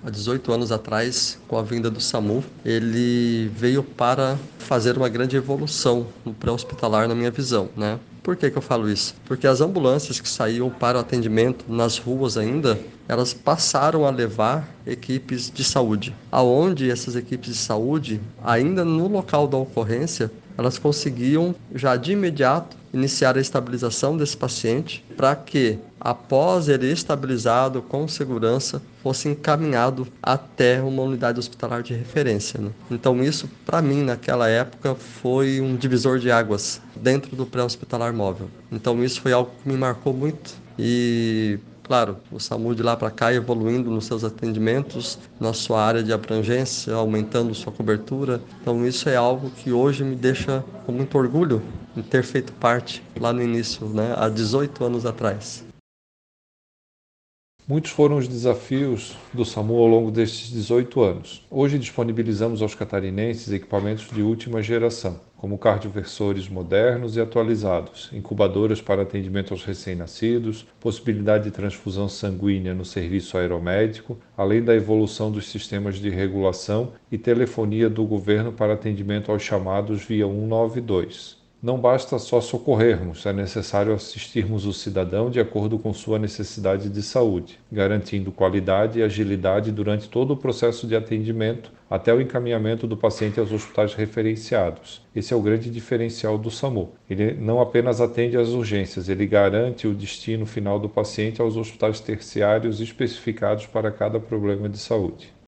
há 18 anos atrás, com a vinda do SAMU, ele veio para fazer uma grande evolução no pré-hospitalar, na minha visão, né? Por que que eu falo isso? Porque as ambulâncias que saíam para o atendimento nas ruas ainda, elas passaram a levar equipes de saúde, aonde essas equipes de saúde, ainda no local da ocorrência, elas conseguiam já de imediato iniciar a estabilização desse paciente para que, após ele estabilizado com segurança, fosse encaminhado até uma unidade hospitalar de referência, né? Então isso, para mim, naquela época, foi um divisor de águas dentro do pré-hospitalar móvel. Então isso foi algo que me marcou muito e claro, o SAMU de lá para cá evoluindo nos seus atendimentos, na sua área de abrangência, aumentando sua cobertura. Então isso é algo que hoje me deixa com muito orgulho em ter feito parte lá no início, né, há 18 anos atrás. Muitos foram os desafios do SAMU ao longo destes 18 anos. Hoje disponibilizamos aos catarinenses equipamentos de última geração, como cardioversores modernos e atualizados, incubadoras para atendimento aos recém-nascidos, possibilidade de transfusão sanguínea no serviço aeromédico, além da evolução dos sistemas de regulação e telefonia do governo para atendimento aos chamados via 192. Não basta só socorrermos, é necessário assistirmos o cidadão de acordo com sua necessidade de saúde, garantindo qualidade e agilidade durante todo o processo de atendimento, até o encaminhamento do paciente aos hospitais referenciados. Esse é o grande diferencial do SAMU. Ele não apenas atende às urgências, ele garante o destino final do paciente aos hospitais terciários especificados para cada problema de saúde.